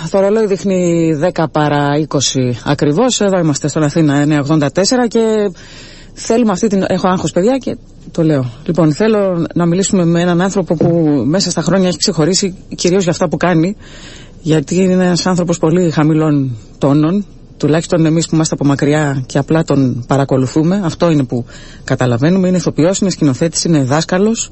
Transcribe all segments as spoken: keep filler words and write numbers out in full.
το ρολόι δείχνει δέκα παρά είκοσι ακριβώς. Εδώ είμαστε στον Αθήνα εννιακόσια ογδόντα τέσσερα και θέλουμε αυτή την... Έχω άγχος, παιδιά, και το λέω. Λοιπόν, θέλω να μιλήσουμε με έναν άνθρωπο που μέσα στα χρόνια έχει ξεχωρίσει κυρίως για αυτά που κάνει, γιατί είναι ένας άνθρωπος πολύ χαμηλών τόνων. Τουλάχιστον εμείς που είμαστε από μακριά και απλά τον παρακολουθούμε, αυτό είναι που καταλαβαίνουμε. Είναι ηθοποιός, είναι σκηνοθέτης, είναι δάσκαλος.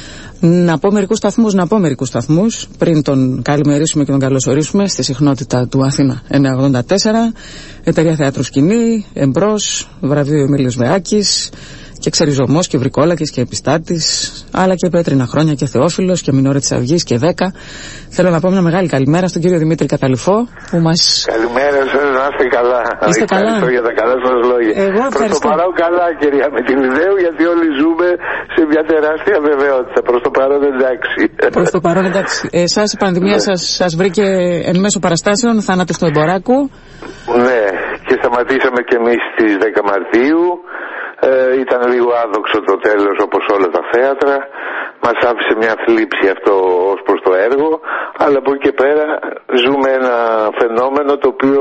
Να πω μερικούς σταθμούς, να πω μερικούς σταθμούς πριν τον καλημερίσουμε και τον καλωσορίσουμε στη συχνότητα του Αθήνα εννιακόσια ογδόντα τέσσερα, Εταιρεία Θεάτρου Σκηνή, Εμπρός, βραβείο Εμίλιος Βεάκης και Ξεριζωμός και Βρικόλακης και Επιστάτης, αλλά και Πέτρινα Χρόνια και Θεόφιλος και Μινόρε της Αυγής και δέκα. Θέλω να πω μια μεγάλη καλημέρα στον κύριο Δημήτρη Καταλυφό που μας... Καλημέρα σας, να είστε καλά. Είστε καλά. Ευχαριστώ για τα καλά σας λόγια. Εγώ ευχαριστώ. Προς το παρόν καλά, κυρία με την ιδέα, γιατί όλοι ζούμε σε μια τεράστια βεβαιότητα. Προς το παρόν εντάξει. Προς το παρόν εντάξει. Εσάς η πανδημία σας, σας βρήκε εν μέσω παραστάσεων, θάνατος του Εμποράκου. Ναι, και σταματήσαμε κι εμείς στις δέκα Μαρτίου. Ε, ήταν λίγο άδοξο το τέλος, όπως όλα τα θέατρα. Μας άφησε μια θλίψη αυτό ως προς το έργο, αλλά από εκεί και πέρα ζούμε ένα φαινόμενο το οποίο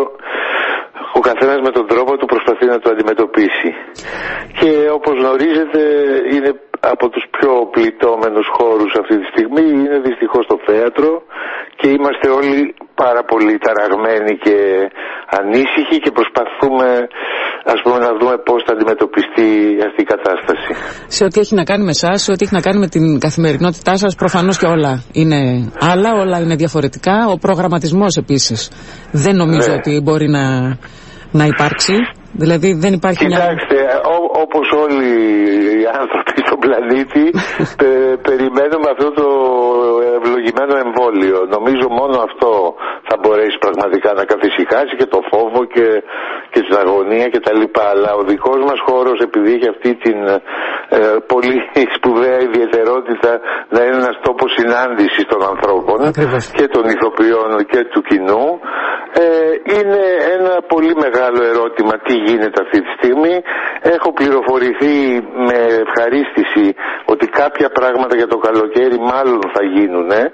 ο καθένας με τον τρόπο του προσπαθεί να το αντιμετωπίσει. Και όπως γνωρίζετε είναι από τους πιο πληττόμενους χώρους αυτή τη στιγμή, είναι δυστυχώς το θέατρο, και είμαστε όλοι πάρα πολύ ταραγμένοι και ανήσυχοι και προσπαθούμε, ας πούμε, να δούμε πώς θα αντιμετωπιστεί αυτή η κατάσταση. Σε ό,τι έχει να κάνει με εσάς, σε ό,τι έχει να κάνει με την καθημερινότητά σας, προφανώς και όλα είναι άλλα, όλα είναι διαφορετικά. Ο προγραμματισμός επίσης δεν νομίζω ναι. ότι μπορεί να, να υπάρξει. Δηλαδή δεν υπάρχει. Κοιτάξτε, μια... ό, όπως όλοι οι άνθρωποι στον πλανήτη πε, περιμένουμε αυτό το ευλογημένο εμβόλιο. Νομίζω μόνο αυτό θα μπορέσει πραγματικά να καθησυχάσει και το φόβο και, και την αγωνία και τα λοιπά. Αλλά ο δικός μας χώρος, επειδή έχει αυτή την ε, πολύ σπουδαία ιδιαιτερότητα να είναι ένας τόπος συνάντησης των ανθρώπων Ακριβώς. και των ηθοποιών και του κοινού, ε, είναι ένα πολύ μεγάλο ερώτημα τι γίνεται αυτή τη στιγμή. Έχω πληροφορηθεί με ευχαρίστηση ότι κάποια πράγματα για το καλοκαίρι μάλλον θα γίνουν. Ε,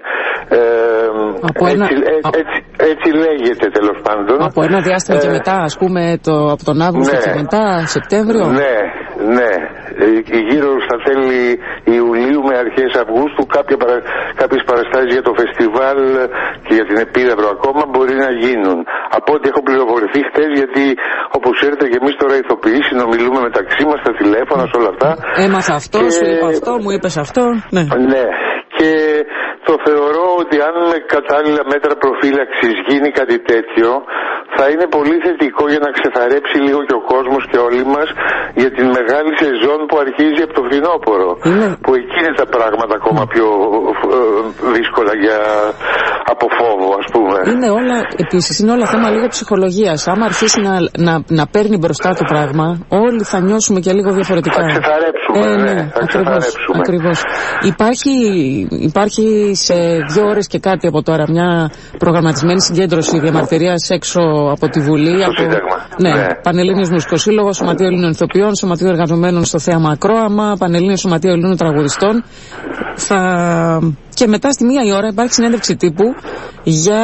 έτσι, ένα... έτσι, έτσι, έτσι λέγεται τέλος πάντων. Από ένα διάστημα ε, και μετά, ας πούμε, το, από τον Αύγουστο ναι, και μετά, Σεπτέμβριο. Ναι, ναι. Γύρω στα τέλη Ιουλίου με αρχές Αυγούστου κάποια, κάποιες παραστάσεις για το φεστιβάλ και για την Επίδαυρο ακόμα μπορεί να γίνουν. Από ό,τι έχω πληροφορηθεί χτες, γιατί όπως ξέρετε και εμείς τώρα ηθοποιοί συνομιλούμε μεταξύ μας στα τηλέφωνα, σε όλα αυτά. Έμαθα αυτό, και... σου είπα αυτό, μου είπες αυτό. Ναι. Ναι. Και το θεωρώ ότι αν με κατάλληλα μέτρα προφύλαξης γίνει κάτι τέτοιο, θα είναι πολύ θετικό για να ξεθαρρέψει λίγο και ο κόσμος και όλοι μας για την μεγάλη σεζόν που αρχίζει από το φθινόπωρο. Είναι... Που εκεί είναι τα πράγματα ακόμα πιο ε, δύσκολα για από φόβο, ας πούμε. Είναι όλα, επίσης, είναι όλα θέμα λίγο ψυχολογίας. Άμα αρχίσει να, να, να παίρνει μπροστά το πράγμα, όλοι θα νιώσουμε και λίγο διαφορετικά. Θα ξεθαρρέψουμε, ε, ναι, ναι, θα ακριβώς, ξεθαρρέψουμε. Ακριβώς. Υπάρχει, υπάρχει σε δύο ώρες και κάτι από τώρα μια προγραμματισμένη συγκέντρωση διαμαρτυρίας έξω από τη Βουλή. Στο από, Σύνταγμα. Ναι, ναι. Πανελλήνιος Μουσικοσύλλογος, Σωματείο Ελλήνων Ηθοποιών, Σωματείο Εργαζομένων στο Θέαμα Ακρόαμα, Πανελλήνιο Σωματείο Ελλήνων Τραγουδιστών. Θα... Και μετά στη μία η ώρα υπάρχει συνέντευξη τύπου για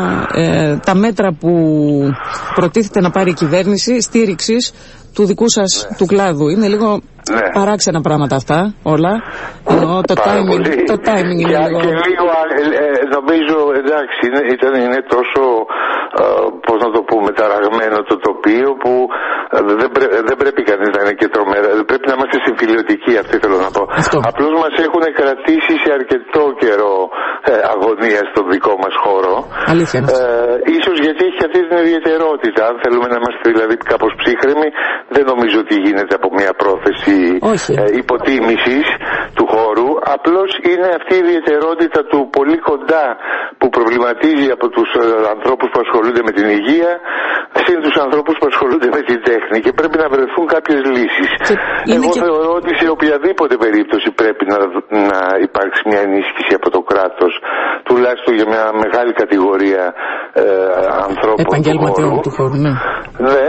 ε, τα μέτρα που προτίθεται να πάρει η κυβέρνηση στήριξης του δικού σας ναι. του κλάδου. Είναι λίγο ναι. παράξενα πράγματα αυτά όλα. Εννοώ το timing, το timing είναι και, λίγο... Και λίγο ε, νομίζω, εντάξει, είναι, ήταν, είναι τόσο, ε, πώς να το πούμε, ταραγμένο το τοπίο που ε, δεν, πρέ, δεν πρέπει κανείς να είναι και τρομερά. Πρέπει να είμαστε συμφιλιωτικοί, αυτή θέλω να πω. Αυτό. Απλώς μας έχουν κρατήσει σε αρκετό καιρό ε, αγωνία στον δικό μας χώρο. Αλήθεια. Ε, ίσως γιατί έχει αυτή την ιδιαιτερότητα. Αν θέλουμε να είμαστε δηλαδή κάπως ψύχρεμοι, δεν νομίζω ότι γίνεται από μια πρόθεση ε, υποτίμησης του χώρου. Απλώς είναι αυτή η ιδιαιτερότητα του πολύ κοντά που προβληματίζει από τους ε, ανθρώπους που ασχολούνται με την υγεία συν τους ανθρώπους που ασχολούνται με την τέχνη, και πρέπει να βρεθούν κάποιες λύσεις. Εγώ και... θεωρώ ότι σε οποιαδήποτε περίπτωση πρέπει να, να υπάρξει μια ενίσχυση από το κράτος, τουλάχιστον για μια μεγάλη κατηγορία ε, ανθρώπων του χώρου. του χώρου. Ναι. Ναι, μέχρι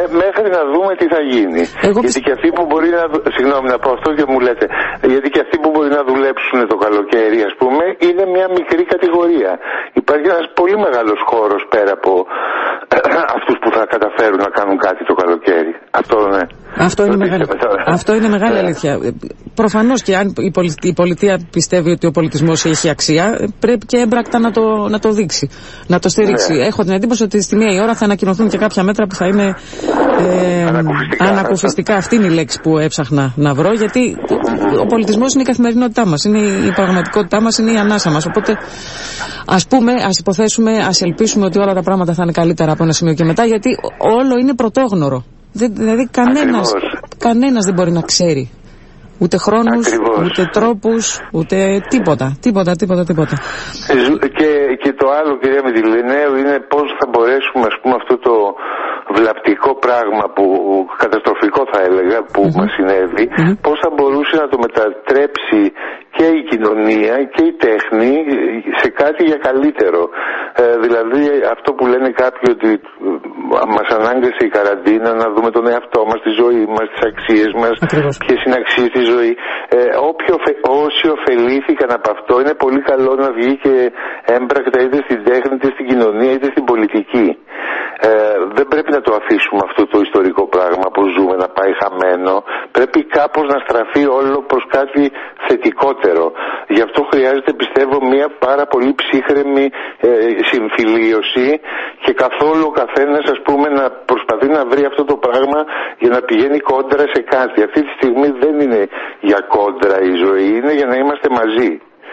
μέχρι να δούμε τι θα γίνει. Εγώ... Γιατί και αυτοί που μπορεί να. Συγγνώμη να πω αυτό και μου λέτε. Γιατί και αυτοί που μπορεί να δουλέψουν το καλοκαίρι, ας πούμε, είναι μια μικρή κατηγορία. Υπάρχει ένας πολύ μεγάλος χώρος πέρα από αυτούς που θα καταφέρουν να κάνουν κάτι το καλοκαίρι. Αυτό, ναι. Αυτό είναι, μεγάλη... Αυτό είναι μεγάλη αλήθεια. Προφανώς και αν η, πολι... η πολιτεία πιστεύει ότι ο πολιτισμός έχει αξία, πρέπει και έμπρακτα να το, να το δείξει, να το στηρίξει. Ναι. Έχω την εντύπωση ότι στη μία η ώρα θα ανακοινωθούν και κάποια μέτρα που θα είναι ε, ανακουφιστικά. ανακουφιστικά. Αυτή είναι η λέξη που έψαχνα να βρω, γιατί ο πολιτισμός είναι η καθημερινότητά μας, είναι η πραγματικότητά μας, είναι η ανάσα μας. Οπότε ας πούμε, ας υποθέσουμε, ας ελπίσουμε ότι όλα τα πράγματα θα είναι καλύτερα από ένα σημείο και μετά, γιατί όλο είναι πρωτόγνωρο. Δηλαδή κανένας, κανένας δεν μπορεί να ξέρει ούτε χρόνους, Ακριβώς. ούτε τρόπους, ούτε τίποτα, τίποτα, τίποτα, τίποτα. Και, και το άλλο, κυρία Μητυλινέου, είναι πώς θα μπορέσουμε, ας πούμε, αυτό το βλαπτικό πράγμα που, καταστροφικό θα έλεγα, που mm-hmm. μας συνέβη, mm-hmm. πώς θα μπορούσε να το μετατρέψει και η κοινωνία και η τέχνη σε κάτι για καλύτερο. Ε, δηλαδή αυτό που λένε κάποιοι ότι μας ανάγκασε η καραντίνα να δούμε τον εαυτό μας, τη ζωή μας, τις αξίες μας, Ακριβώς. ποιες είναι αξίες στη ζωή. Ε, όποιο, όσοι ωφελήθηκαν από αυτό, είναι πολύ καλό να βγει και έμπρακτα είτε στην τέχνη, είτε στην κοινωνία, είτε στην πολιτική. Ε, δεν πρέπει να το αφήσουμε αυτό το ιστορικό πράγμα που ζούμε να πάει χαμένο. Πρέπει κάπως να στραφεί όλο προς κάτι θετικότερο. Γι' αυτό χρειάζεται, πιστεύω, μια πάρα πολύ ψύχρεμη ε, συμφιλίωση και καθόλου ο καθένας, ας πούμε, να προσπαθεί να βρει αυτό το πράγμα για να πηγαίνει κόντρα σε κάτι. Αυτή τη στιγμή δεν είναι για κόντρα η ζωή, είναι για να είμαστε μαζί.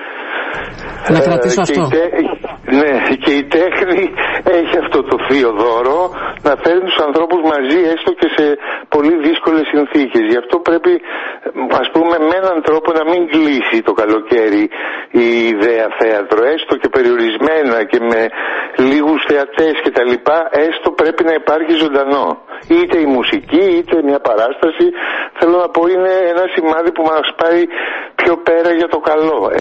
Να κρατήσω ε, αυτό. Και η, τέ, ναι, και η τέχνη έχει αυτό το θείο δώρο να φέρνει τους ανθρώπους μαζί, έστω και σε πολύ δύσκολες συνθήκες. Γι' αυτό πρέπει, ας πούμε, με έναν τρόπο να μην κλείσει το καλοκαίρι η ιδέα θέατρο, έστω και περιορισμένα και με λίγους θεατές και τα λοιπά, έστω πρέπει να υπάρχει ζωντανό. Είτε η μουσική, είτε μια παράσταση, θέλω να πω, είναι ένα σημάδι που μας πάει πιο πέρα για το καλό.